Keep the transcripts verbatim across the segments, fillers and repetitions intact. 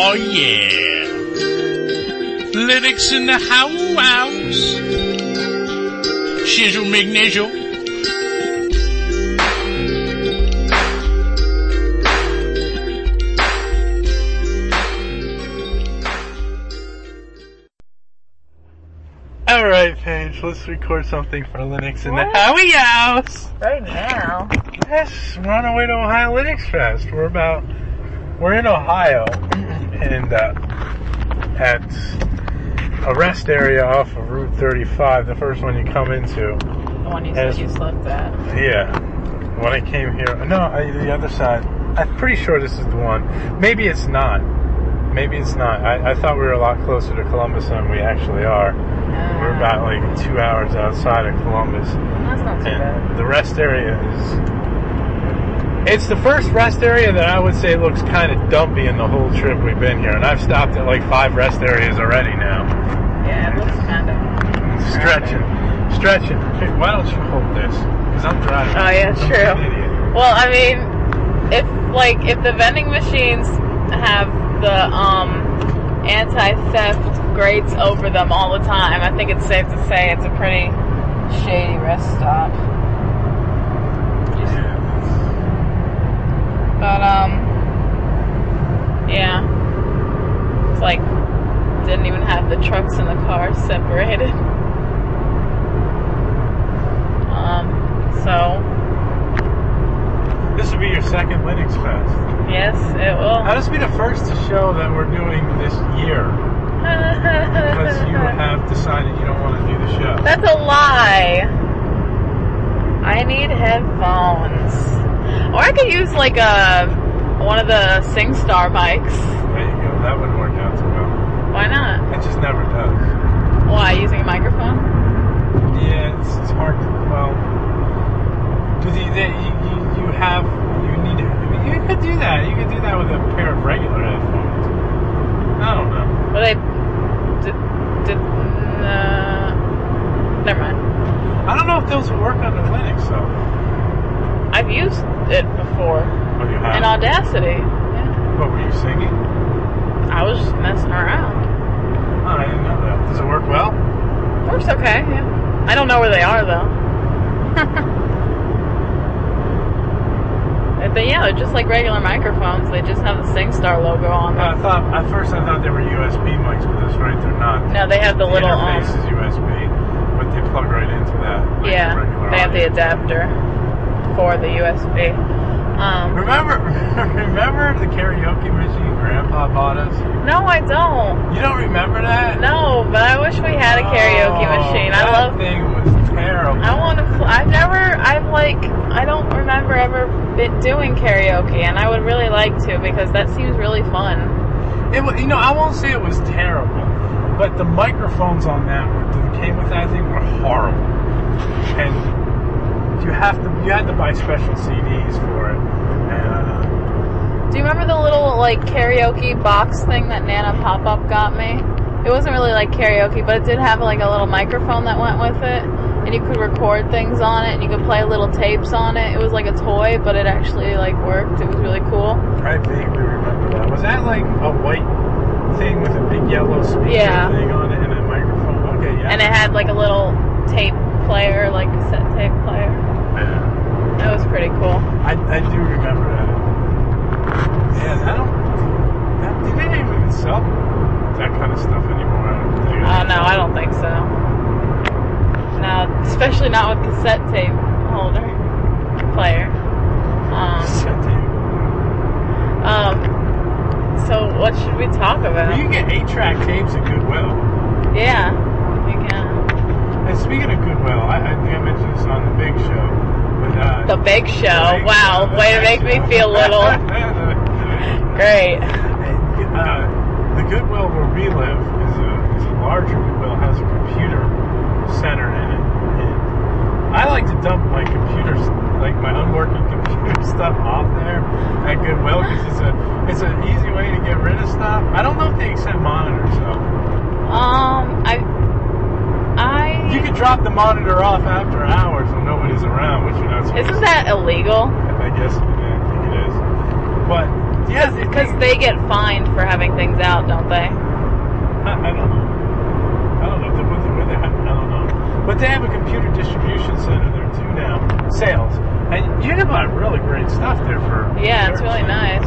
Oh yeah. Linux in the house. Shizzle McNizzle. Alright, Paige, let's record something for Linux in What? the Howie House. Right now. Yes, we're on our way to Ohio Linux Fest. We're about, we're in Ohio, and uh, at a rest area off of Route thirty-five, the first one you come into. The one you As- said you slept at. Yeah, when I came here, no, I, the other side. I'm pretty sure this is the one. Maybe it's not. Maybe it's not. I, I thought we were a lot closer to Columbus than we actually are. We're about like two hours outside of Columbus. That's not too And bad. the rest area is... It's the first rest area that I would say looks kind of dumpy in the whole trip we've been here. And I've stopped at like five rest areas already now. Yeah, it looks kind of... Stretching. Stretching. Hey, why don't you hold this? Because I'm driving. Oh, yeah, I'm true. an idiot. Well, I mean, if, like, if the vending machines have the, um, anti-theft grates over them all the time, I think it's safe to say it's a pretty shady rest stop. Yeah. But, um, yeah. It's like, didn't even have the trucks and the cars separated. Um, so, This will be your second Linux Fest. yes, it will. Now, this will be the first show that we're doing this year. Because you have decided you don't want to do the show. That's a lie. I need headphones. Or I could use like a one of the SingStar mics. There you go. That wouldn't work out too well. Why not? It just never does. Why, using a microphone? Yeah, it's, it's hard to, well, because you, they- you, you, you have, you need, I mean, you could do that. You could do that with a pair of regular headphones. I don't know. Well, they did. did uh, never mind. I don't know if those will work on the Linux, though. I've used it before Oh, you have? in Audacity. Yeah. What, were you singing? I was just messing around. Oh, I didn't know that. Does it work well? Works okay. Yeah. I don't know where they are though. But yeah, they're just like regular microphones. They just have the SingStar logo on I them. thought, at first I thought they were U S B mics, but that's right, they're not. No, they have the little, interface um, is U S B, but they plug right into that. Like Yeah, a regular they have the audio. adapter for the U S B. Um, Remember, remember the karaoke machine Grandpa bought us? no, I don't. You don't remember that? No, but I wish we had a karaoke Oh, machine. I that love. thing was terrible. I want to. Pl- I've never. I've like. I don't remember ever been doing karaoke, and I would really like to because that seems really fun. It was, you know, I won't say it was terrible, but the microphones on that were, that came with that thing were horrible, and you have to you had to buy special C Ds for it. And, uh, Do you remember the little like karaoke box thing that Nana Pop Up got me? It wasn't really like karaoke, but it did have like a little microphone that went with it, and you could record things on it, and you could play little tapes on it. It was like a toy, but it actually like worked. It was really cool. I vaguely remember that. Was that like a white thing with a big yellow speaker Yeah. thing on it and a microphone? Okay, yeah. And it had like a little tape player, like cassette tape player. Yeah. That was pretty cool. I, I do remember that. Yeah, I don't. That, do they even sell that kind of stuff anymore? I don't think. Oh no, I don't think so. No, especially not with cassette tape holder player. Um, um. So what should we talk about? Well, you can get eight-track tapes at Goodwill. Yeah, you can. And speaking of Goodwill, I, I think I mentioned this on the Big Show. But, uh, The Big Show. the Big Wow, Show, the way to Big make me Show. feel little. Great. Uh, the Goodwill where we live is a, is a larger Goodwill, has a computer center in it. And I like to dump my computers, like my unworking computer stuff off there at Goodwill because it's a it's an easy way to get rid of stuff. I don't know if they accept monitors though. Um, I, I. You could drop the monitor off after hours when nobody's around, which you're not supposed Isn't to. that illegal? I guess yeah, I think it is. But Yeah, Because they get fined for having things out, don't they? I, I don't know. I don't know. Where they, where they have, I don't know. But they have a computer distribution center there too now. Sales. And you can buy really great stuff there for... Yeah, it's really nice.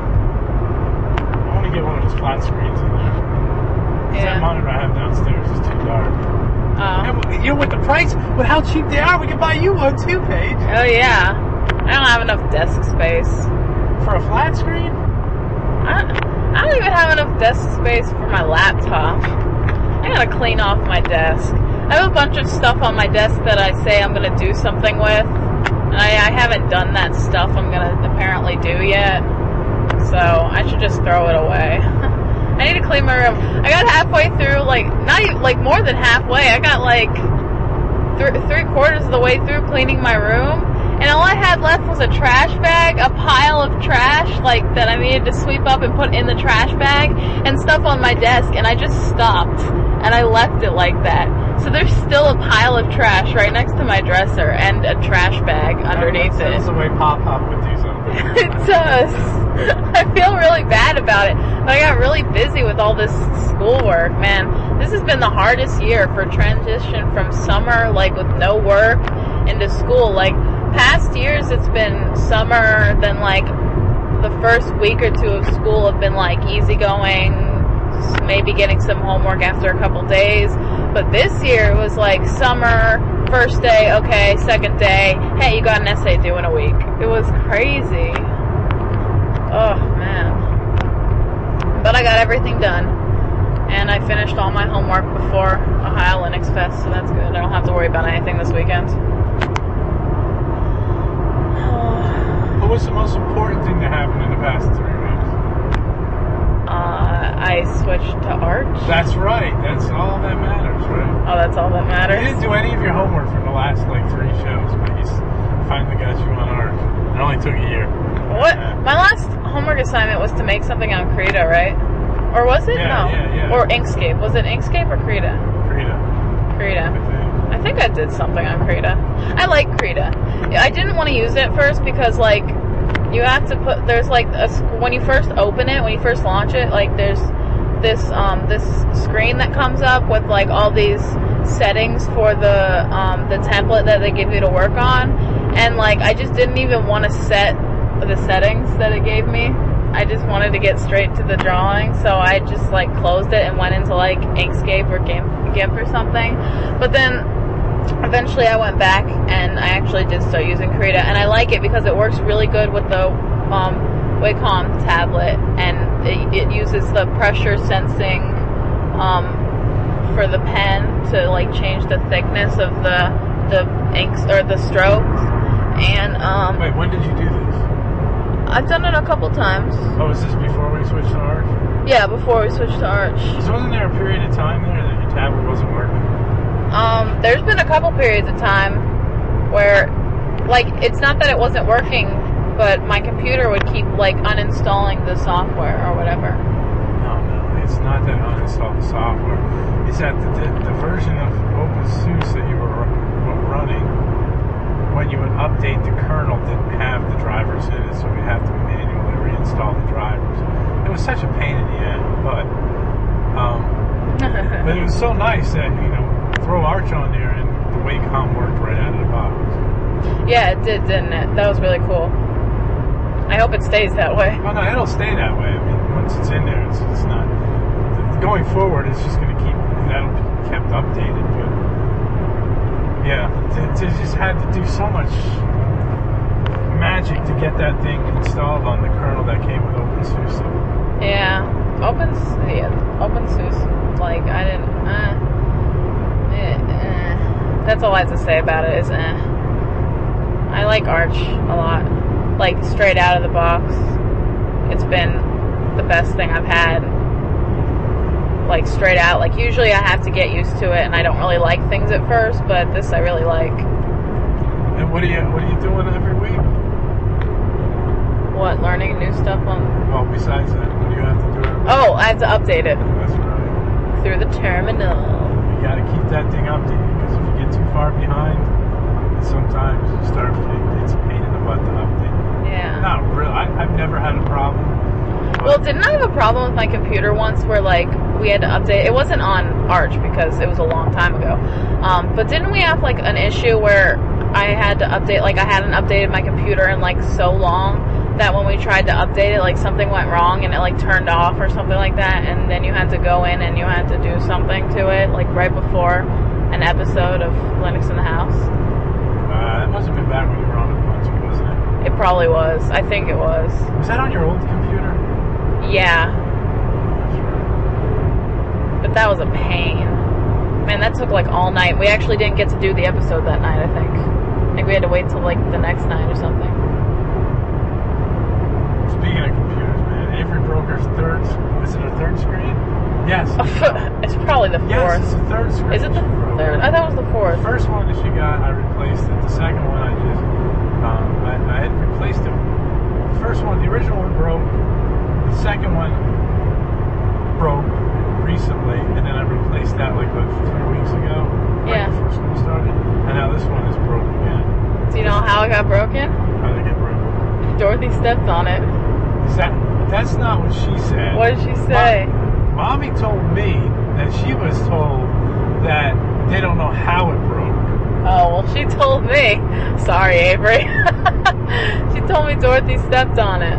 I want to get one of those flat screens in there. Yeah. That monitor I have downstairs is too dark. Oh. And, you know, with the price, with how cheap they are, we can buy you one too, Paige. Oh, yeah. I don't have enough desk space. For a flat screen? I, I don't even have enough desk space for my laptop. I gotta clean off my desk. I have a bunch of stuff on my desk that I say I'm gonna do something with, and I, I haven't done that stuff I'm gonna apparently do yet. So I should just throw it away. I need to clean my room. I got halfway through, like, not even, like, more than halfway. I got, like, th- three quarters of the way through cleaning my room, and all I had left was a trash bag, a pile of trash, like, that I needed to sweep up and put in the trash bag, and stuff on my desk, and I just stopped, and I left it like that. So there's still a pile of trash right next to my dresser, and a trash bag underneath that, it. That's the way Pop-Pop would do something. It does. I feel really bad about it. But I got really busy with all this schoolwork, man. This has been the hardest year for transition from summer, like with no work, into school. Like, past years it's been summer, then like the first week or two of school have been like easygoing, maybe getting some homework after a couple days. But this year it was like summer, first day, okay, second day, hey, you got an essay due in a week. It was crazy. Oh, man. But I got everything done. And I finished all my homework before Ohio Linux Fest, so that's good. I don't have to worry about anything this weekend. What was the most important thing to happen in the past three weeks? Uh, I switched to Arch. That's right. That's all that matters, right? Oh, that's all that matters? You didn't do any of your homework for the last, like, three shows, but you finally got you on Arch. It only took a year. What? Yeah. My last homework assignment was to make something on Krita, right? Or was it? Yeah, no. yeah, yeah. Or Inkscape. Was it Inkscape or Krita? Krita. Krita. I think. I think I did something on Krita. I like Krita. I didn't want to use it first because, like, you have to put, there's like, a, when you first open it, when you first launch it, like, there's this, um, this screen that comes up with, like, all these settings for the, um, the template that they give you to work on. And, like, I just didn't even want to set the settings that it gave me. I just wanted to get straight to the drawing, so I just, like, closed it and went into, like, Inkscape or GIMP or something. But then, eventually I went back and I actually did start using Krita, and I like it because it works really good with the um, Wacom tablet, and it, it uses the pressure sensing um, for the pen to, like, change the thickness of the the inks or the strokes. And um, Wait, when did you do this? I've done it a couple times. Oh, was this before we switched to Arch? Yeah, before we switched to Arch. So wasn't there a period of time there that your tablet wasn't working? Um, there's been a couple periods of time where, like, it's not that it wasn't working, but my computer would keep, like, uninstalling the software or whatever. No, no, it's not that uninstall the software. It's that the, the, the version of OpenSUSE that you were running, when you would update the kernel, didn't have the drivers in it, so we'd have to manually reinstall the drivers. It was such a pain in the end, but um, but it was so nice that, you know, throw Arch on there and the Wacom worked right out of the box. Yeah, it did, didn't it? That was really cool. I hope it stays that way. Well, no, it'll stay that way. I mean, once it's in there, it's, it's not. Going forward, it's just going to keep, that'll be kept updated, but yeah, they just had to do so much magic to get that thing installed on the kernel that came with OpenSUSE. Yeah, Open, yeah, OpenSUSE. Like, I didn't. Uh, eh, eh. That's all I have to say about it. Is eh. I like Arch a lot. Like, straight out of the box, it's been the best thing I've had. Like, straight out. Like, usually I have to get used to it, and I don't really like things at first, but this I really like. And what are you what are you doing every week? What, learning new stuff on? Well, besides that, what do you have to do every week? Oh, I have to update it That's right. through the terminal. You got to keep that thing updated, because if you get too far behind, sometimes you start, it's a pain in the butt to update. Yeah. Not real. I, I've never had a problem. But Well, didn't I have a problem with my computer once where, like, we had to update? It wasn't on Arch because it was a long time ago. Um, but didn't we have, like, an issue where I had to update, like, I hadn't updated my computer in, like, so long that when we tried to update it, like, something went wrong and it, like, turned off or something like that, and then you had to go in and you had to do something to it, like, right before an episode of Linux in the House? uh, that must have been back when you were on it once, wasn't it? It probably was. I think it was. Was that on your old computer? Yeah. But that was a pain. Man, that took like all night. We actually didn't get to do the episode that night, I think. I think we had to wait till like the next night or something. Speaking of computers, man, Avery broke her third. Is it her third screen? Yes. It's probably the Yes, fourth. it's the third screen. Is it the she broke. third? I thought it was the fourth. The first one that she got, I replaced it. The second one, I just, um, I, I had replaced it. The first one, the original one broke. The second one broke recently, and then I replaced that like what, three weeks ago, right Yeah. before school started. And now this one is broke again. Do you know how it got broken? How did it get broken? Dorothy stepped on it. Is that? That's not what she said. What did she say? Mom, Mommy told me that she was told that they don't know how it broke. Oh, well, she told me. Sorry, Avery. She told me Dorothy stepped on it.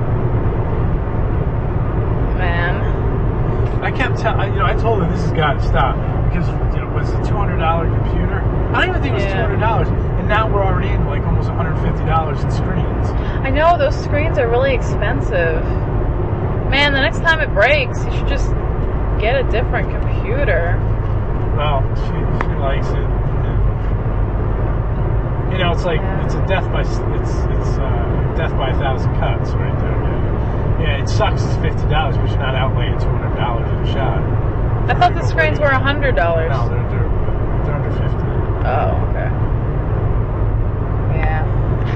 Man. I kept telling, you know, I told her this has got to stop because, you know, was a two hundred dollars computer? I don't even think it was Yeah. two hundred dollars. And now we're already in like almost one hundred fifty dollars in screens. I know, those screens are really expensive. Man, the next time it breaks, you should just get a different computer. Well, she, she likes it. And, you know, it's like, Yeah. it's a death by, it's, it's, uh, death by a thousand cuts right there. Yeah, yeah, it sucks it's fifty dollars, but you're not outlaying two hundred dollars in a shot. I thought the screens were one hundred dollars. No, they're, they're, they're under fifty. Oh, okay. Yeah.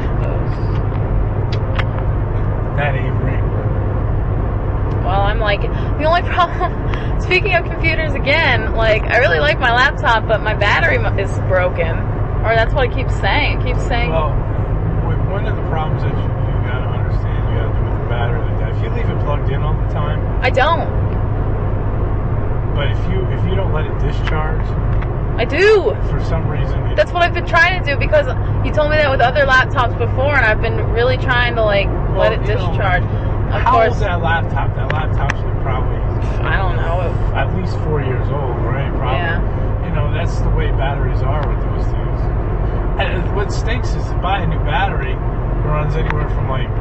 That Avery. Well, I'm like, the only problem, speaking of computers again, like, I really like my laptop, but my battery mu- is broken. Or that's what it keeps saying. It keeps saying, Well, with one of the problems that you, you gotta understand, you gotta do with the battery like that. If you leave it plugged in all the time, I don't. but if you if you don't let it discharge, I do. for some reason, it, That's what I've been trying to do because you told me that with other laptops before, and I've been really trying to, like, Well, let it you know, discharge. Of how course, old's that laptop? That laptop's probably I don't know. at least four years old, right? Probably. Yeah. You know, that's the way batteries are with those things. And what stinks is to buy a new battery, it runs anywhere from like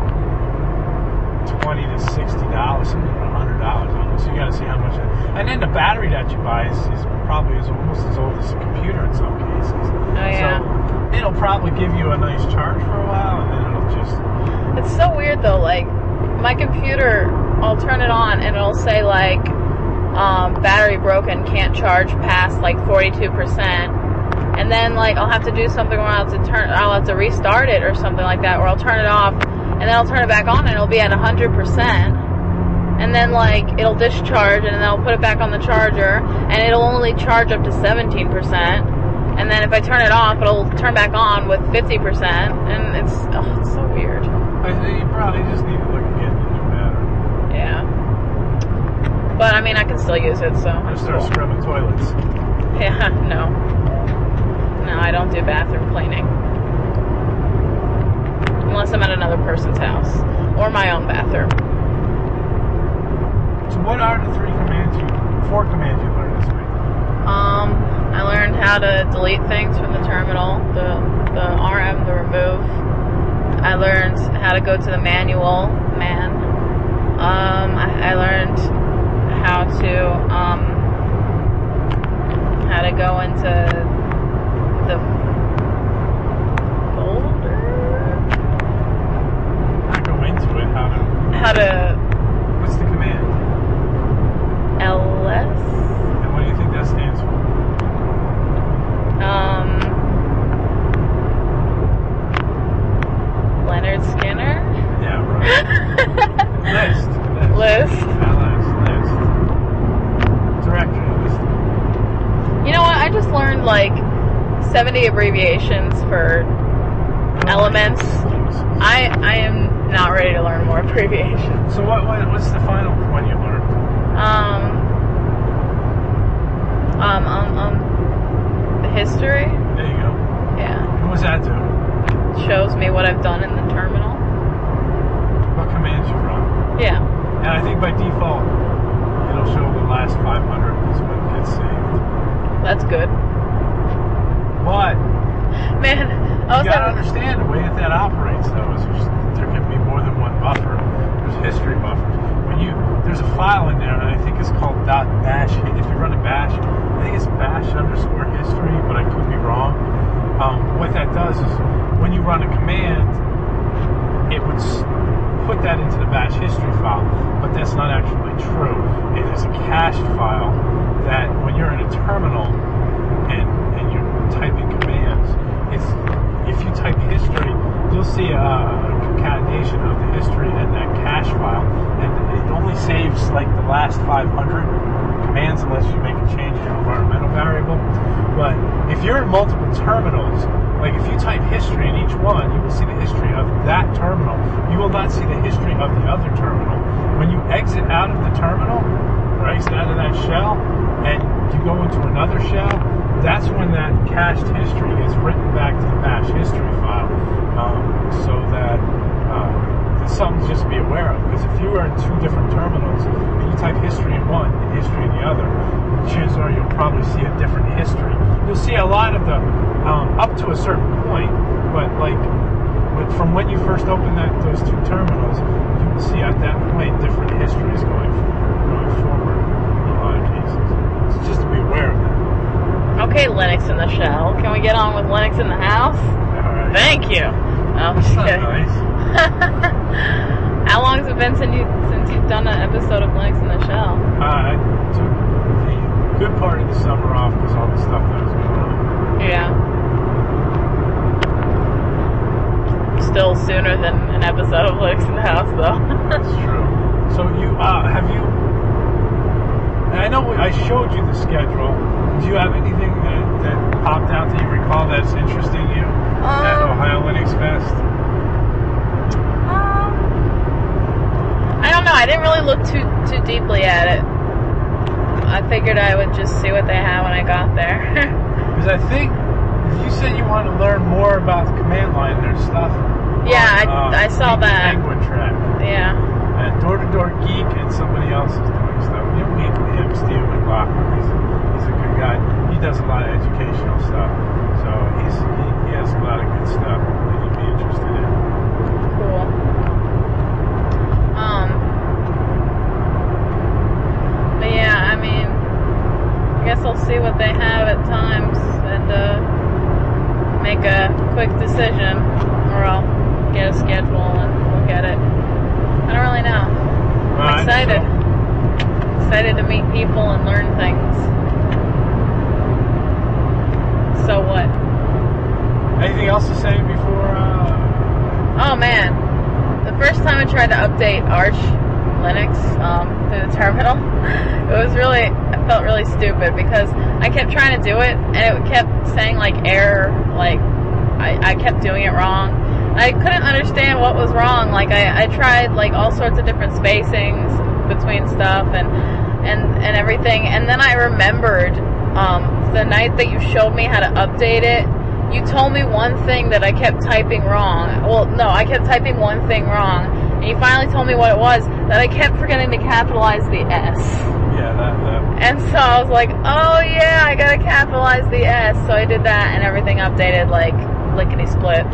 twenty to sixty dollars, something like a hundred dollars on it. So you got to see how much. It, and then the battery that you buy is, is probably is almost as old as a computer in some cases. Oh, yeah. So it'll probably give you a nice charge for a while, and then it'll just. It's so weird though, like, my computer, I'll turn it on and it'll say, like, um, battery broken, can't charge past, like, forty-two percent. And then, like, I'll have to do something where I'll have to turn, I'll have to restart it or something like that, or I'll turn it off, and then I'll turn it back on and it'll be at one hundred percent. And then, like, it'll discharge, and then I'll put it back on the charger, and it'll only charge up to seventeen percent. And then if I turn it off, it'll turn back on with fifty percent. And it's, oh, it's so weird. I think you probably just need to look at getting a new battery. Yeah. But, I mean, I can still use it, so. I'm gonna it's start cool. scrubbing toilets. Yeah, no. No, I don't do bathroom cleaning. Unless I'm at another person's house. Or my own bathroom. So what are the three commands you, four commands you learned this week? Um, I learned how to delete things from the terminal. The, the R M, the remove. I learned how to go to the manual, man. Um, I, I learned how to, um, how to go into the folder? Not go into it, how to, How to what's the command? L S? And what do you think that stands for? Um, Leonard Skinner? Yeah, right. List. List. L S, list. Directory list. You know what? I just learned like seventy abbreviations for elements. I I am not ready to learn more abbreviations. So what, what what's the final one you learned? Um, um, um, um, the history. There you go. Yeah. What does that do? Shows me what I've done in the terminal. What commands you run? Yeah. And I think by default, it'll show the last five hundred is what gets saved. That's good. But Man, I was you gotta having, understand the way that that operates, though, is there's, there can be more than one buffer. There's history buffers. When you there's a file in there, and I think it's called .bash. If you run a bash, I think it's bash underscore history, but I could be wrong. Um, what that does is when you run a command, it would s- put that into the bash history file, but that's not actually true. It is a cached file that when you're in a terminal and, and you're typing commands, it's, if you type history, you'll see a, a concatenation of the history and that cache file, and it only saves like the last five hundred commands unless you make a change in your environmental variable. But if you're in multiple terminals, like if you type history in each one, you will see the history of that terminal. You will not see the history of the other terminal. When you exit out of the terminal, or exit out of that shell, and you go into another shell, that's when that cached history gets written back to the bash history file. Um, so that uh, it's something to just be aware of. Because if you are in two different terminals and you type history in one and history in the other, chances are you'll probably see a different history. You'll see a lot of the um, up to a certain point, but like with, from when you first open that those two terminals, you will see at that point different histories going going forward in a lot of cases. So just to be aware of that. okay, Linux in the shell. Can we get on with Linux in the house? All right. Thank you. I'm just That's kidding. nice. How long has it been since you since you've done an episode of Linux in the shell? Uh, I took the good part of the summer off because all the stuff that was going on. Yeah. Still sooner than an episode of Linux in the house, though. That's true. So you uh, have you? And I know we, I showed you the schedule. Do you have anything that, that popped out that you recall that's interesting you at Um, Ohio Linux Fest? Um, I don't know. I didn't really look too too deeply at it. I figured I would just see what they had when I got there. Because I think you said you want to learn more about the command line. There's stuff. Yeah, on, I- uh, I saw Geek that. Penguin track. Yeah. And Door to Door Geek and somebody else is doing stuff. You'll meet him, Steve McLaughlin. He's a, he's a good guy. He does a lot of educational stuff. So he's he, he has a lot of good stuff that you'd be interested in. Cool. Um. But yeah, I mean, I guess I'll see what they have at times and uh, make a quick decision, or I'll get a schedule and look at it. I don't really know. I'm Alright, excited. so- Excited to meet people and learn things. So what? Anything else to say before? Uh, Oh man, the first time I tried to update Arch Linux um, through the terminal, it was really, I felt really stupid because I kept trying to do it and it kept saying like error, like I, I kept doing it wrong. I couldn't understand what was wrong. Like I, I tried like all sorts of different spacings between stuff and and and everything, and then I remembered um, the night that you showed me how to update it. You told me one thing that I kept typing wrong. Well, no, I kept typing one thing wrong, and you finally told me what it was, that I kept forgetting to capitalize the S. yeah, that, that. And so I was like, oh yeah, I gotta capitalize the S. So I did that, and everything updated like lickety split.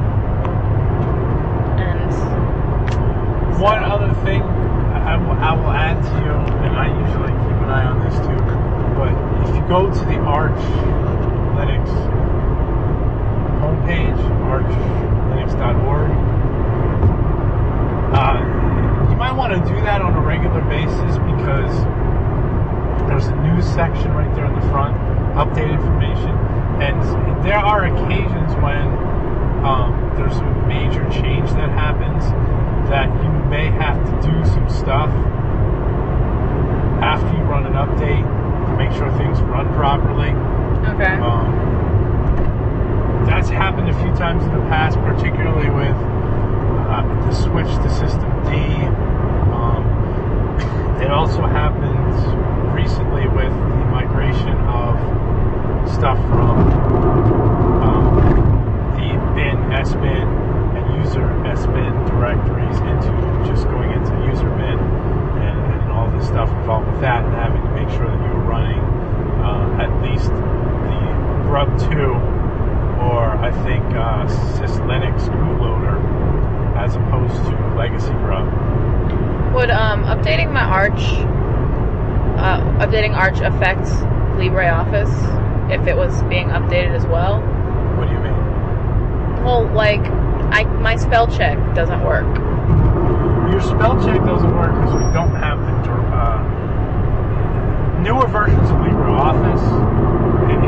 And so, One other thing I will, I will add to you, and I usually keep an eye on this too, but if you go to the Arch Linux homepage, arch linux dot org, uh, you might want to do that on a regular basis because there's a news section right there in the front, update information, and there are occasions when um, there's a major change that happens that you may have to do some stuff after you run an update to make sure things run properly. okay. Um, that's happened a few times in the past, particularly with uh, the switch to also happened recently with the migration of stuff from um, the bin, S bin, and user S bin directories into just going into user bin and, and all the stuff involved with that, and having to make sure that you were running uh, at least the Grub two or I think uh, SysLinux bootloader as opposed to Legacy Grub. Would um, updating my Arch, uh, updating Arch affect LibreOffice if it was being updated as well? What do you mean? Well, like, I my spell check doesn't work. Your spell check doesn't work because we don't have the uh, newer versions of LibreOffice. It,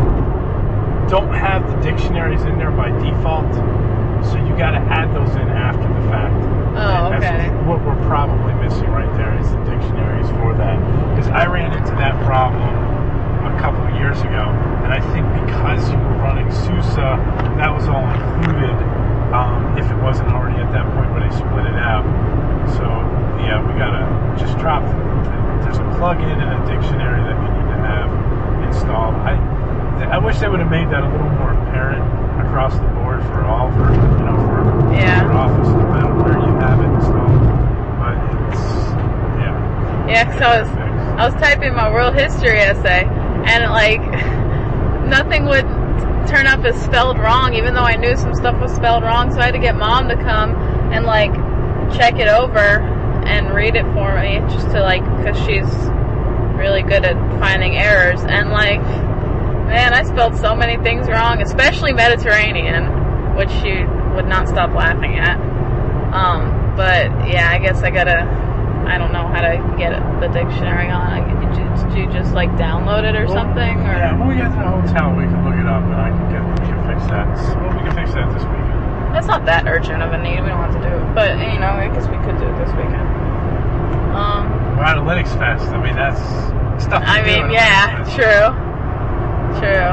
it don't have the dictionaries in there by default, so you got to add those in after the fact. Oh, and okay. That's what we're probably missing right there is the dictionaries for that. Because I ran into that problem a couple of years ago, and I think because you were running SUSE, that was all included. Um, if it wasn't already at that point where they split it out. So yeah, we gotta just drop. There's a plug-in and a dictionary that you need to have installed. I I wish they would have made that a little more apparent across the board for all for you know for, Yeah. for Office, no matter where you have it installed. But it's yeah. Yeah, because I was I was typing my world history essay, and like nothing would turn up as spelled wrong, even though I knew some stuff was spelled wrong. So I had to get Mom to come and like check it over and read it for me, just to like, because she's really good at finding errors. And like, man, I spelled so many things wrong, especially Mediterranean, which she would not stop laughing at. Um, but yeah, I guess I gotta. I don't know how to get the dictionary on. I, did, you, did you just like download it or Well, something? Or yeah, when we get to the hotel, we can look it up, and I can get we can fix that. Well, we can fix that this weekend. that's not that urgent of a need. We don't have to do it, but you know, I guess we could do it this weekend. Um, We're at a Linux Fest. I mean, that's stuff. to I do mean, at a yeah, Linux Fest. true, true.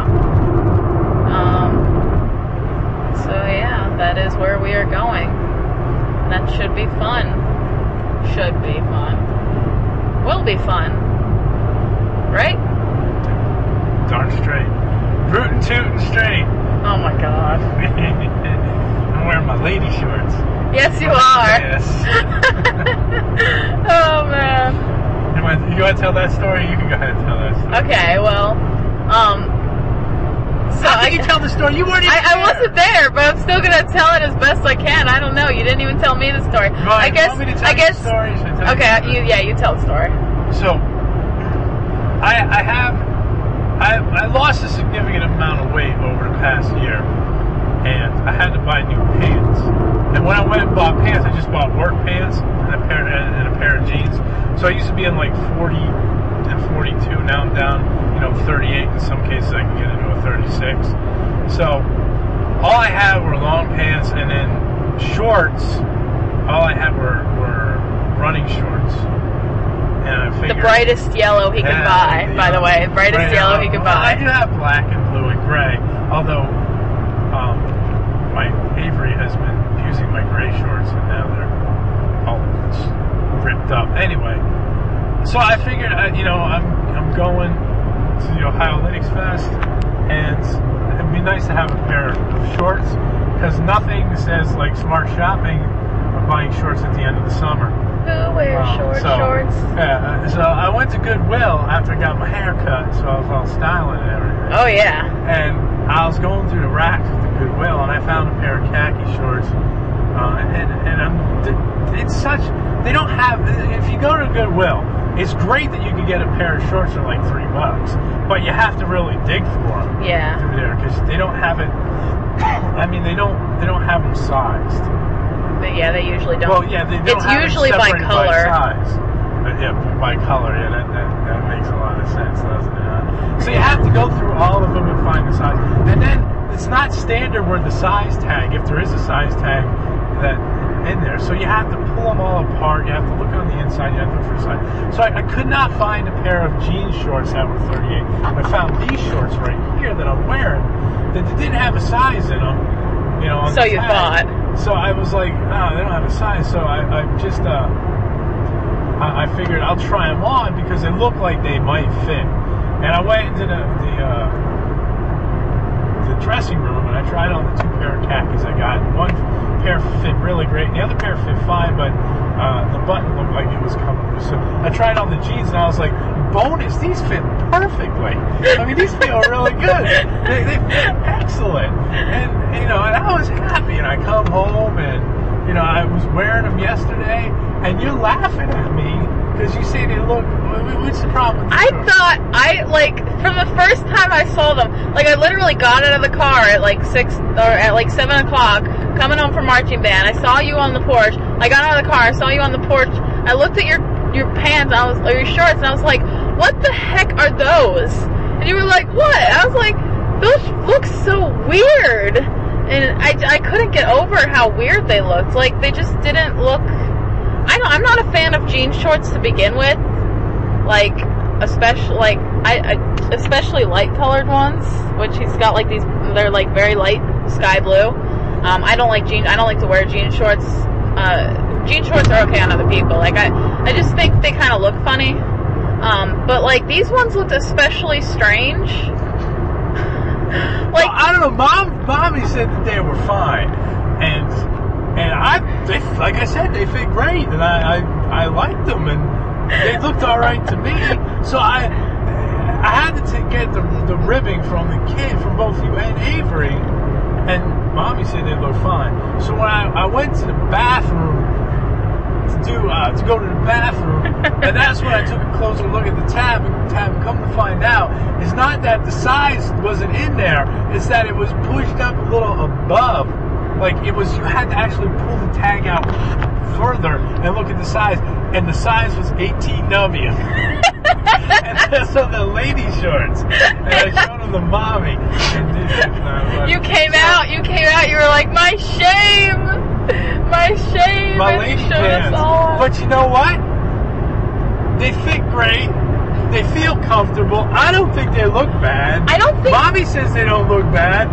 Um, so yeah, that is where we are going. That should be fun. Should be fun. Will be fun. Right? Darn straight. Rootin' tootin' straight. Oh my god. I'm wearing my lady shorts. Yes, you are. Yes. Oh man. You want, you want to tell that story? You can go ahead and tell that story. Okay, well, um, so How I can you tell the story? You weren't even I, I there. wasn't there, but I'm still gonna tell it as best I can. I don't know. You didn't even tell me the story. Right, I guess. you want me to tell I you guess. the story? Should I tell Okay, you the you yeah, you tell the story. So, I, I have, I, I lost a significant amount of weight over the past year, and I had to buy new pants. And when I went and bought pants, I just bought work pants and a pair and a pair of jeans. So I used to be in like forty and forty-two. Now I'm down, you know, thirty-eight. In some cases, I can get into a thirty-six. So all I had were long pants, and then shorts. All I had were were running shorts. And I figured, The brightest yellow he could Yeah, buy, you by know, the way. The brightest gray, yellow uh, he could well, I buy. do have black and blue and gray, although um, my Avery has been using my gray shorts, and now they're all ripped up. Anyway, so I figured, uh, you know, I'm I'm going to the Ohio Linux Fest, and it'd be nice to have a pair of shorts, because nothing says like smart shopping or buying shorts at the end of the summer. Who wears Well, short so, shorts? Yeah, so I went to Goodwill after I got my hair cut, so I was all styling and everything. Oh yeah. And I was going through the racks at the Goodwill, and I found a pair of khaki shorts. Uh, and and, and I'm, it's such, they don't have, if you go to Goodwill, it's great that you can get a pair of shorts for like three bucks, but you have to really dig for them Yeah. through there, because they don't have it, I mean, they don't, they don't have them sized. But yeah, they usually don't. Well, yeah, they don't It's have usually it by separated color. By size. But yeah, by color, yeah, that, that, that makes a lot of sense, doesn't it? So you have to go through all of them and find the size. And then it's not standard where the size tag, if there is a size tag that in there. So you have to pull them all apart. You have to look on the inside. You have to look for the size. So I, I could not find a pair of jean shorts that were thirty-eight. I found these shorts right here that I'm wearing that didn't have a size in them. You know, on So the you tag. thought. So I was like, oh, they don't have a size. So I, I just, uh, I, I figured I'll try them on because they look like they might fit. And I went into the the, uh, the dressing room and I tried on the two pair of khakis I got. One pair fit really great, and the other pair fit fine, but uh, the button looked like it was coming loose. So I tried on the jeans and I was like, bonus, these fit perfectly. I mean, these feel really good. They, they fit excellent. And, you know, and I was happy, and I come home and, you know, I was wearing them yesterday, and you're laughing at me because you say they look, what's the problem with I shorts? thought, I, like, from the first time I saw them, like, I literally got out of the car at, like, six, or at, like, seven o'clock, coming home from marching band. I saw you on the porch. I got out of the car. I saw you on the porch. I looked at your, your pants, and I was, or your shorts, and I was like, what the heck are those? And you were like, what? I was like, those look so weird. And I, I couldn't get over how weird they looked. Like, they just didn't look... I don't, I'm not a fan of jean shorts to begin with. Like, especially, like, I, I especially light-colored ones, which he's got, like, these, they're, like, very light sky blue. Um, I don't like jean, I don't like to wear jean shorts. Uh, jean shorts are okay on other people. Like, I, I just think they kind of look funny. Um, but, like, these ones looked especially strange. Like, well, I don't know. Mom, mommy said that they were fine, and and I, they, like I said, they fit great, and I, I, I liked them, and they looked all right to me. So I, I had to take, get the the ribbing from the kid, from both you and Avery, and mommy said they looked fine. So when I, I went to the bathroom to do uh, to go to the bathroom, and that's when I took a closer look at the tab. And the tab, come to find out, it's not that the size wasn't in there; it's that it was pushed up a little above. Like it was, you had to actually pull the tag out further and look at the size, and the size was eighteen W. And that's on the lady shorts. And I showed them the mommy. And uh, you came out. You came out. You were like, my shame. My shame. My lady pants. But you know what? They fit great. They feel comfortable. I don't think they look bad. I don't think... Mommy says they don't look bad.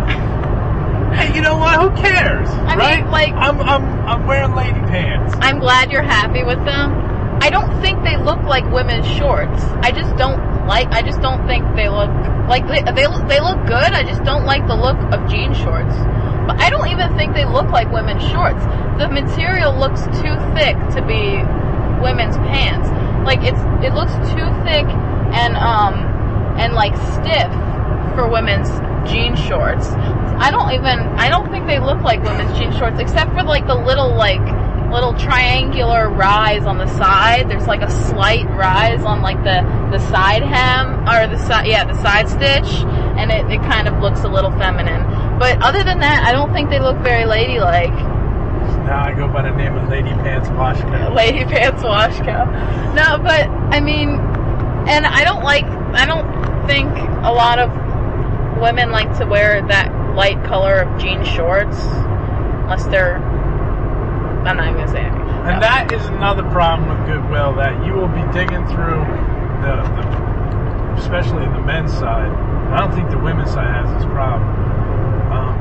Hey, you know what? Who cares? I right? mean, like... I'm, I'm, I'm wearing lady pants. I'm glad you're happy with them. I don't think they look like women's shorts. I just don't like... I just don't think they look... Like, they, they, they look good. I just don't like the look of jean shorts. But I don't even think they look like women's shorts. The material looks too thick to be women's pants. Like, it's it looks too thick and um and like stiff for women's jean shorts. I don't even I don't think they look like women's jean shorts, except for like the little like little triangular rise on the side. There's like a slight rise on like the the side hem or the side yeah the side stitch, and it, it kind of looks a little feminine. But other than that, I don't think they look very ladylike. Now I go by the name of Lady Pants Washco. Lady Pants Washco. No, but I mean, and I don't like. I don't think a lot of women like to wear that light color of jean shorts unless they're. I'm not even gonna say anything. And no. that is another problem with Goodwill, that you will be digging through the, the especially the men's side. I don't think the women's side has this problem. Um,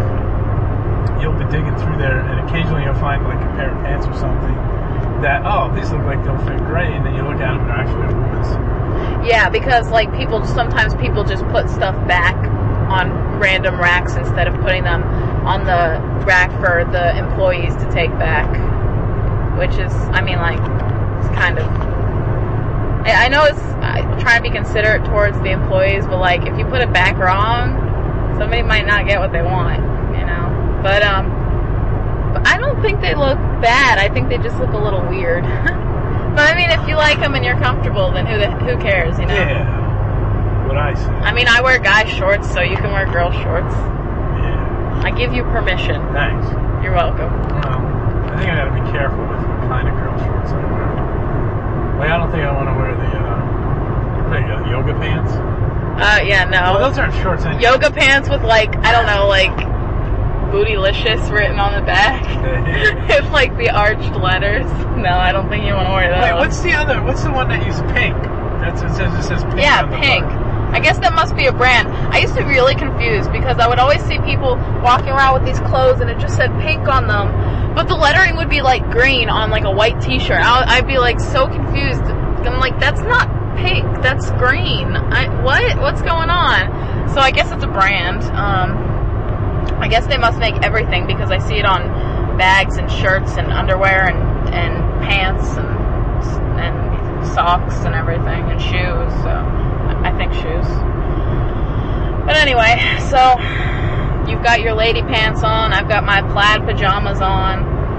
you'll be digging through there, and occasionally you'll find like a pair of pants or something that, oh, these look like they'll fit great, and then you look at them and they're actually a woman's. Yeah, because like people, sometimes people just put stuff back on random racks instead of putting them on the rack for the employees to take back, which is, I mean, like, it's kind of, I, I know it's I try to be considerate towards the employees, but like, if you put it back wrong, somebody might not get what they want, you know, but, um, but I don't think they look bad. I think they just look a little weird. But I mean, if you like them and you're comfortable, then who the, who cares, you know? Yeah, what I say. I mean, I wear guy shorts, so you can wear girl shorts. Yeah. I give you permission. Thanks. You're welcome. Well, I think I gotta be careful with what kind of girl shorts I wear. Like, I don't think I want to wear the, uh, what are you, yoga pants? Uh, yeah, no. Well, those aren't shorts anyway. Yoga pants with, like, I don't know, like, Bootylicious written on the back. It's like the arched letters. No, I don't think you want to wear that. Wait, what's the other, what's the one that is pink? That's, it says, it says pink yeah, on the pink. front. I guess that must be a brand. I used to be really confused because I would always see people walking around with these clothes and it just said pink on them, but the lettering would be like green on like a white t-shirt. I, I'd be like so confused. I'm like, that's not pink, that's green. I, what? What's going on? So I guess it's a brand. Um, I guess they must make everything because I see it on bags and shirts and underwear and, and pants and, and socks and everything and shoes, so... I think shoes. But anyway, so you've got your lady pants on. I've got my plaid pajamas on.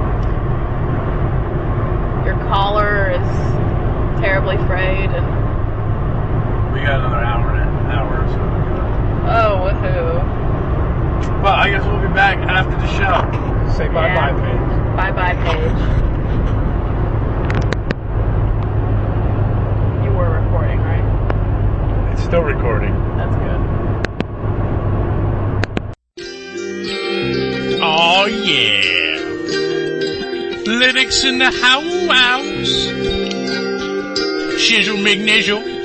Your collar is terribly frayed. And we got another hour and an hour or so. Oh, woohoo. Well, I guess we'll be back after the show. Say bye-bye, Yeah. Paige. Bye-bye, Paige. You were recording, right? It's still recording. That's good. Oh yeah. Linux in the house. Shizzle McNizzle.